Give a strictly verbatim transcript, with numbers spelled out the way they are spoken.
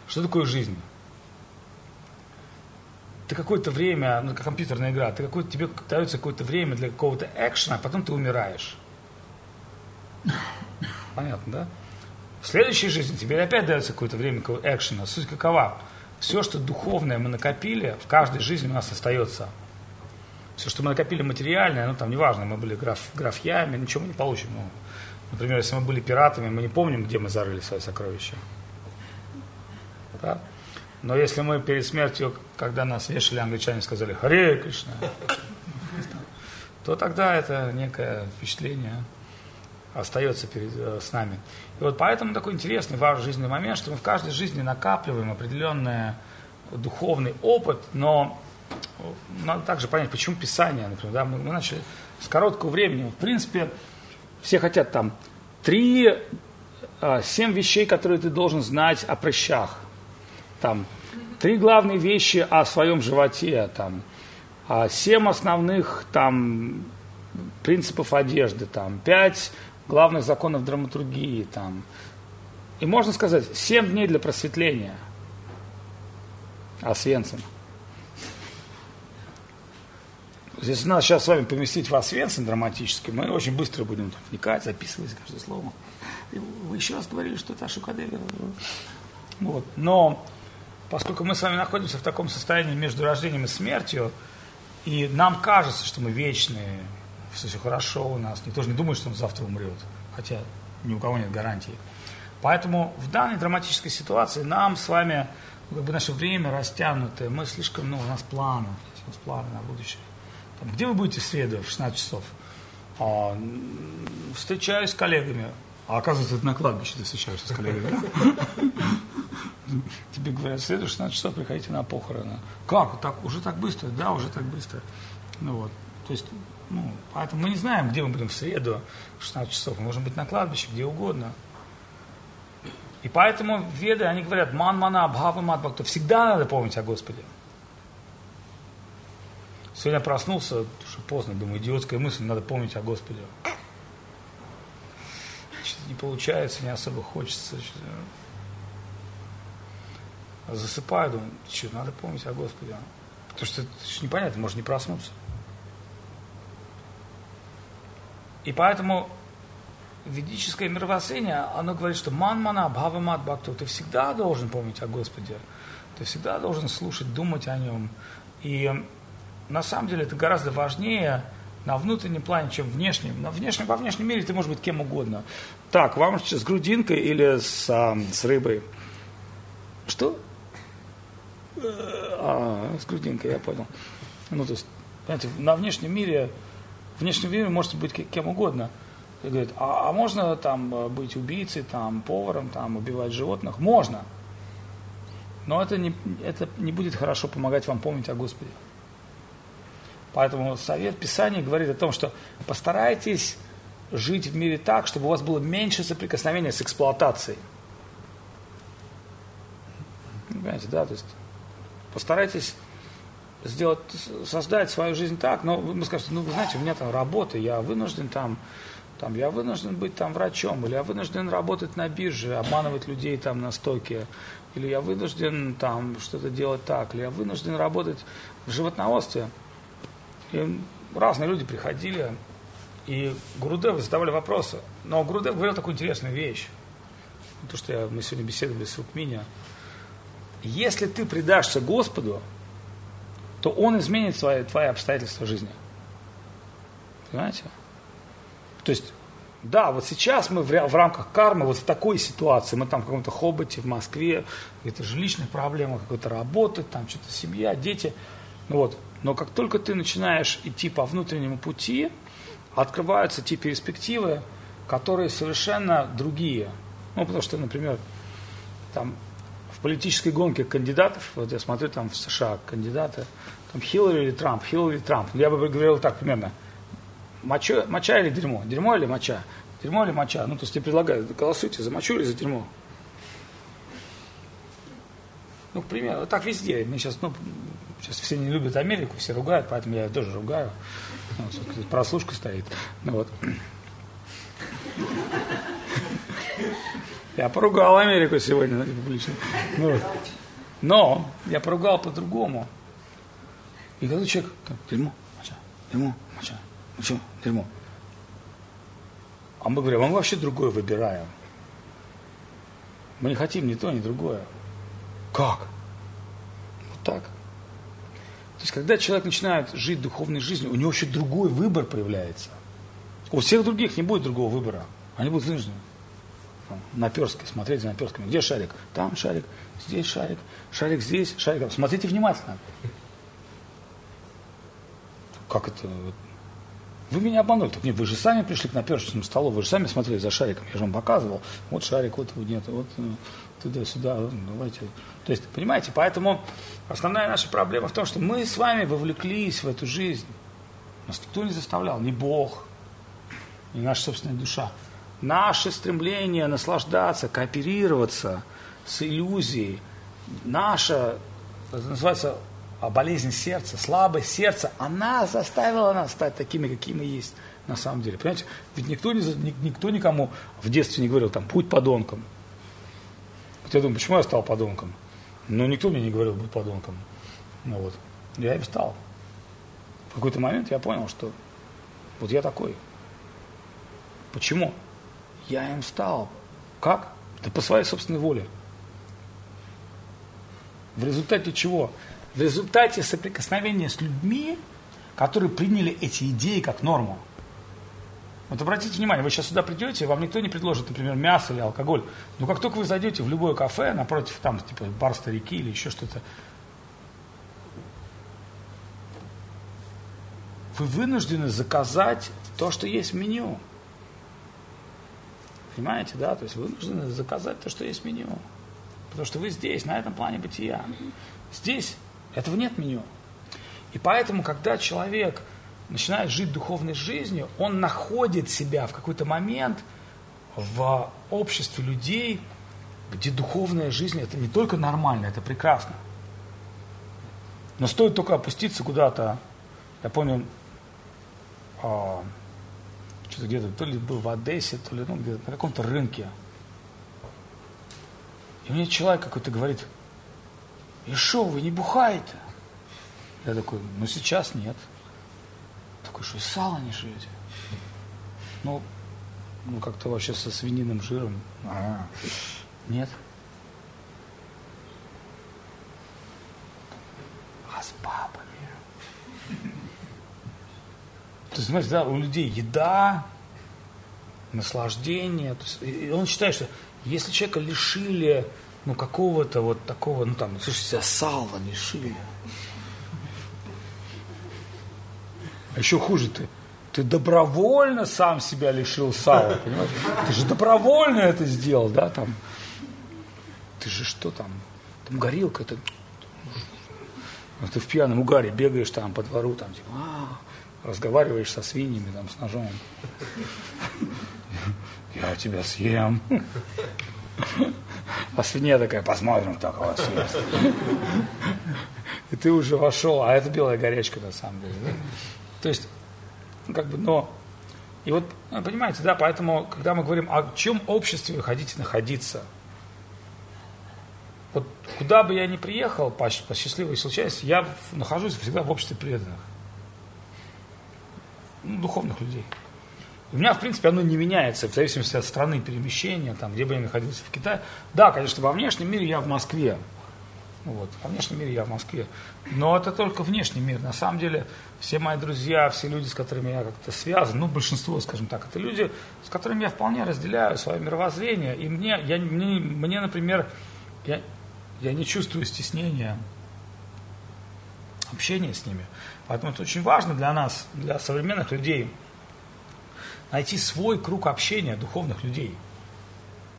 Что такое жизнь? Ты какое-то время, ну, как компьютерная игра, ты какое тебе дается какое-то время для какого-то экшена, а потом ты умираешь. Понятно, да? В следующей жизни тебе опять дается какое-то время экшена. Суть какова? Все, что духовное мы накопили, в каждой жизни у нас остается. Все, что мы накопили материальное, ну там неважно, мы были граф, графьями, ничего мы не получим. Ну, например, если мы были пиратами, мы не помним, где мы зарыли свои сокровища. Да? Но если мы перед смертью, когда нас вешали, англичане сказали «Харе Кришна», то тогда это некое впечатление остается перед, с нами. И вот поэтому такой интересный, важный жизненный момент, что мы в каждой жизни накапливаем определенный духовный опыт, но надо также понять, почему Писание, например, да, мы, мы начали с короткого времени. В принципе, все хотят там три, семь вещей, которые ты должен знать о прыщах. Там, три главные вещи о своем животе, там, семь основных там, принципов одежды, там, пять главных законов драматургии. Там. И можно сказать, семь дней для просветления. Освенцим. Если надо сейчас с вами поместить в Освенцим драматически, мы очень быстро будем там вникать, записывать каждое слово. И вы еще раз говорили, что это Ашукадеви. Вот. Но поскольку мы с вами находимся в таком состоянии между рождением и смертью, и нам кажется, что мы вечные, все, все хорошо у нас, никто же не думает, что он завтра умрет, хотя ни у кого нет гарантии. Поэтому в данной драматической ситуации нам с вами, как бы наше время растянутое, мы слишком, ну, у нас планы, у нас планы на будущее. Там, где вы будете в среду в шестнадцать часов? А, встречаюсь с коллегами. А оказывается, это на кладбище ты встречаешься с коллегами. Тебе говорят, в среду в шестнадцать часов приходите на похороны. Как? Так, уже так быстро? Да, уже так быстро. Ну вот. То есть, ну, поэтому мы не знаем, где мы будем в среду в шестнадцать часов. Мы можем быть на кладбище, где угодно. И поэтому веды, они говорят, ман мана абхава мат бхакта. Всегда надо помнить о Господе. Сегодня проснулся, уже поздно, думаю, идиотская мысль, надо помнить о Господе. Что-то не получается, не особо хочется. Засыпаю, думаю, что, надо помнить о Господе. Потому что это непонятно, может не проснуться. И поэтому ведическое мировоззрение, оно говорит, что ман-мана, бхава-мат, бхакту, ты всегда должен помнить о Господе. Ты всегда должен слушать, думать о Нем. И на самом деле это гораздо важнее на внутреннем плане, чем внешнем. На внешнем, во внешнем мире ты можешь быть кем угодно. Так, вам с грудинкой или с, а, с рыбой? Что? А, с грудинкой, я понял. Ну, то есть, понимаете, на внешнем мире, в внешнем мире можете быть кем угодно. И говорит, а, а можно там быть убийцей, там, поваром, там, убивать животных? Можно. Но это не, это не будет хорошо помогать вам помнить о Господе. Поэтому совет Писания говорит о том, что постарайтесь жить в мире так, чтобы у вас было меньше соприкосновения с эксплуатацией. Понимаете, да? То есть постарайтесь сделать, создать свою жизнь так, но вы скажете, ну, вы знаете, у меня там работа, я вынужден там, там, я вынужден быть там врачом, или я вынужден работать на бирже, обманывать людей там на стойке, или я вынужден там что-то делать так, или я вынужден работать в животноводстве. И разные люди приходили, и Гурудеву задавали вопросы. Но Гурудев говорил такую интересную вещь. То, что я, мы сегодня беседовали с Рукмини. Если ты предашься Господу, то Он изменит свои, твои обстоятельства жизни. Понимаете? То есть, да, вот сейчас мы в, в рамках кармы, вот в такой ситуации, мы там в каком-то хоботе в Москве, какие-то жилищные проблемы, какая-то работа, там что-то семья, дети. Ну вот. Но как только ты начинаешь идти по внутреннему пути, открываются те перспективы, которые совершенно другие. Ну, потому что, например, там в политической гонке кандидатов, вот я смотрю там в США кандидаты, там Хиллари или Трамп, Хиллари или Трамп. Я бы говорил так примерно, моча, моча или дерьмо, дерьмо или моча, дерьмо или моча. Ну, то есть тебе предлагают, голосуйте за мочу или за дерьмо. Ну, к примеру, вот так везде. Мы сейчас, ну, сейчас все не любят Америку, все ругают, поэтому я тоже ругаю. Ну, прослушка стоит. Ну, вот. Я поругал Америку сегодня, знаете, публично. Ну, но я поругал по-другому. И когда человек, так, дерьмо, моча, дерьмо, моча, ну что, дерьмо. А мы говорим, а мы вообще другое выбираем. Мы не хотим ни то, ни другое. Как? Вот так. То есть, когда человек начинает жить духовной жизнью, у него вообще другой выбор появляется. У всех других не будет другого выбора. Они будут вынуждены наперсткой смотреть за наперстками. Где шарик? Там шарик, здесь шарик, шарик здесь, шарик. Смотрите внимательно. Как это? Вы меня обманули. Так нет, вы же сами пришли к наперсточному столу, вы же сами смотрели за шариком. Я же вам показывал. Вот шарик, вот нет, вот туда-сюда. Давайте. То есть, понимаете, поэтому основная наша проблема в том, что мы с вами вовлеклись в эту жизнь. Нас никто не заставлял, ни Бог, ни наша собственная душа. Наше стремление наслаждаться, кооперироваться с иллюзией, наша, это называется, болезнь сердца, слабость сердца, она заставила нас стать такими, какими мы есть на самом деле. Понимаете, ведь никто, не, никто никому в детстве не говорил, там, будь подонком. Вот я думаю, почему я стал подонком? Ну, никто мне не говорил, будь подонком. Ну вот, я им стал. В какой-то момент я понял, что вот я такой. Почему? Я им стал. Как? Да по своей собственной воле. В результате чего? В результате соприкосновения с людьми, которые приняли эти идеи как норму. Вот обратите внимание, вы сейчас сюда придете, вам никто не предложит, например, мясо или алкоголь. Но как только вы зайдете в любое кафе, напротив, там, типа, бар старики или еще что-то, вы вынуждены заказать то, что есть в меню. Понимаете, да? То есть вы вынуждены заказать то, что есть в меню. Потому что вы здесь, на этом плане бытия. Здесь этого нет в меню. И поэтому, когда человек начинает жить духовной жизнью, он находит себя в какой-то момент в обществе людей, где духовная жизнь – это не только нормально, это прекрасно. Но стоит только опуститься куда-то, я помню, а, что-то где-то, то ли был в Одессе, то ли ну, где-то на каком-то рынке. И мне человек какой-то говорит, и шо, вы не бухаете? Я такой, ну сейчас нет. Такой, что и сало не жрете? Ну, ну как-то вообще со свининым жиром. А, нет. А с бабами? То есть, знаете, да, у людей еда, наслаждение. То есть, и он считает, что если человека лишили, ну, какого-то вот такого, ну, там, слушайте, себя сала лишили. А еще хуже ты. Ты добровольно сам себя лишил сала, понимаешь? Ты же добровольно это сделал, да, там. Ты же что там? Там горилка, ты, ты в пьяном угаре бегаешь там по двору, там, типа, а, разговариваешь со свиньями, там, с ножом. Я тебя съем. А свинья такая, посмотрим, кто кого съест. И ты уже вошел, а это белая горячка на самом деле, да? То есть, ну, как бы, но, и вот, понимаете, да, поэтому, когда мы говорим, о чем обществе вы хотите находиться, вот куда бы я ни приехал, по, по счастливой случайности, я в, нахожусь всегда в обществе преданных, ну, духовных людей. У меня, в принципе, оно не меняется, в зависимости от страны перемещения, там, где бы я находился, в Китае. Да, конечно, во внешнем мире я в Москве. Вот, во внешнем мире я в Москве. Но это только внешний мир. На самом деле, все мои друзья, все люди, с которыми я как-то связан, ну, большинство, скажем так, это люди, с которыми я вполне разделяю свое мировоззрение. И мне, я, мне, мне например, я, я не чувствую стеснения общения с ними. Поэтому это очень важно для нас, для современных людей, найти свой круг общения духовных людей.